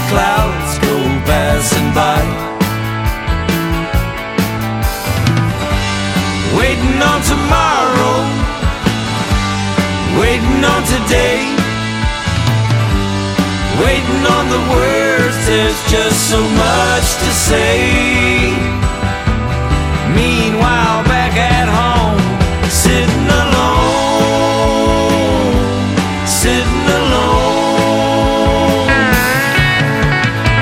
clouds go passing by. Waiting on tomorrow, waiting on today, waiting on the words, there's just so much to say.